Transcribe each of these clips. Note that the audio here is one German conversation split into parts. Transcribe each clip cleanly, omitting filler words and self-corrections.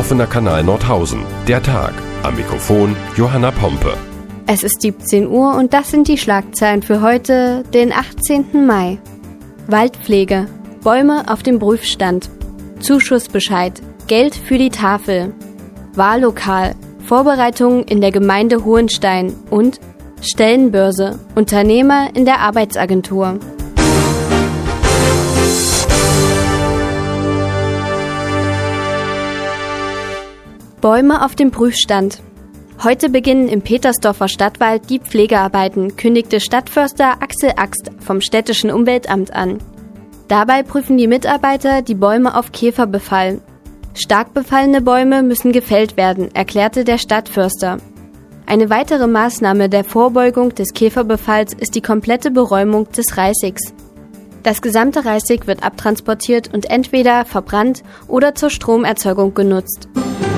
offener Kanal Nordhausen. Der Tag. Am Mikrofon Johanna Pompe. Es ist 17 Uhr und das sind die Schlagzeilen für heute, den 18. Mai. Waldpflege. Bäume auf dem Prüfstand. Zuschussbescheid. Geld für die Tafel. Wahllokal. Vorbereitungen in der Gemeinde Hohenstein und Stellenbörse. Unternehmer in der Arbeitsagentur. Bäume auf dem Prüfstand. Heute beginnen im Petersdorfer Stadtwald die Pflegearbeiten, kündigte Stadtförster Axel Axt vom Städtischen Umweltamt an. Dabei prüfen die Mitarbeiter die Bäume auf Käferbefall. Stark befallene Bäume müssen gefällt werden, erklärte der Stadtförster. Eine weitere Maßnahme der Vorbeugung des Käferbefalls ist die komplette Beräumung des Reisigs. Das gesamte Reisig wird abtransportiert und entweder verbrannt oder zur Stromerzeugung genutzt.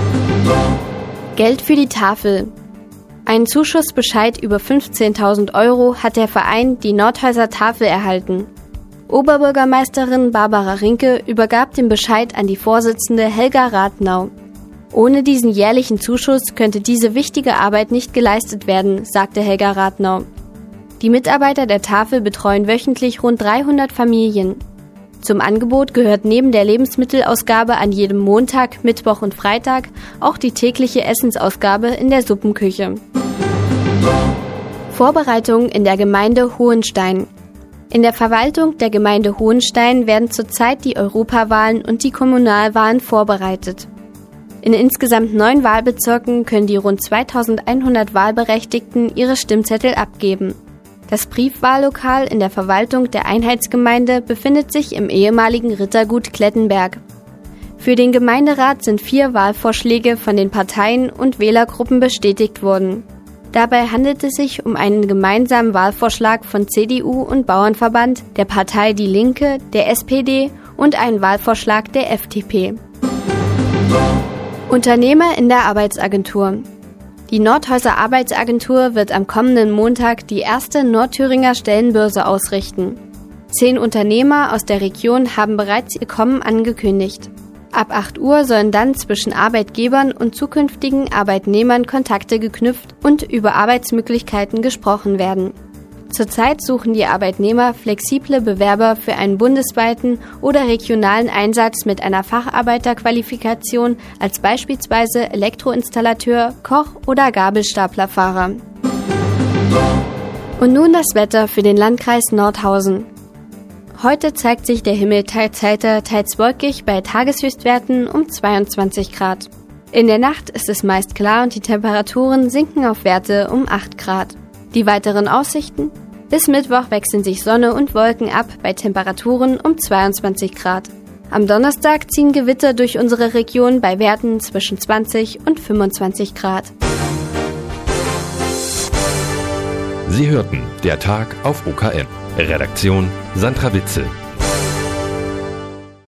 Geld für die Tafel. Einen Zuschussbescheid über 15.000 € hat der Verein die Nordhäuser Tafel erhalten. Oberbürgermeisterin Barbara Rinke übergab den Bescheid an die Vorsitzende Helga Rathnau. Ohne diesen jährlichen Zuschuss könnte diese wichtige Arbeit nicht geleistet werden, sagte Helga Rathnau. Die Mitarbeiter der Tafel betreuen wöchentlich rund 300 Familien. Zum Angebot gehört neben der Lebensmittelausgabe an jedem Montag, Mittwoch und Freitag auch die tägliche Essensausgabe in der Suppenküche. Vorbereitungen in der Gemeinde Hohenstein. In der Verwaltung der Gemeinde Hohenstein werden zurzeit die Europawahlen und die Kommunalwahlen vorbereitet. In insgesamt 9 Wahlbezirken können die rund 2100 Wahlberechtigten ihre Stimmzettel abgeben. Das Briefwahllokal in der Verwaltung der Einheitsgemeinde befindet sich im ehemaligen Rittergut Klettenberg. Für den Gemeinderat sind 4 Wahlvorschläge von den Parteien und Wählergruppen bestätigt worden. Dabei handelt es sich um einen gemeinsamen Wahlvorschlag von CDU und Bauernverband, der Partei Die Linke, der SPD und einen Wahlvorschlag der FDP. Unternehmer in der Arbeitsagentur. Die Nordhäuser Arbeitsagentur wird am kommenden Montag die erste Nordthüringer Stellenbörse ausrichten. 10 Unternehmer aus der Region haben bereits ihr Kommen angekündigt. Ab 8 Uhr sollen dann zwischen Arbeitgebern und zukünftigen Arbeitnehmern Kontakte geknüpft und über Arbeitsmöglichkeiten gesprochen werden. Zurzeit suchen die Arbeitnehmer flexible Bewerber für einen bundesweiten oder regionalen Einsatz mit einer Facharbeiterqualifikation als beispielsweise Elektroinstallateur, Koch oder Gabelstaplerfahrer. Und nun das Wetter für den Landkreis Nordhausen. Heute zeigt sich der Himmel teils heiter, teils wolkig bei Tageshöchstwerten um 22 Grad. In der Nacht ist es meist klar und die Temperaturen sinken auf Werte um 8 Grad. Die weiteren Aussichten? Bis Mittwoch wechseln sich Sonne und Wolken ab bei Temperaturen um 22 Grad. Am Donnerstag ziehen Gewitter durch unsere Region bei Werten zwischen 20 und 25 Grad. Sie hörten Der Tag auf OKN. Redaktion Sandra Witzel.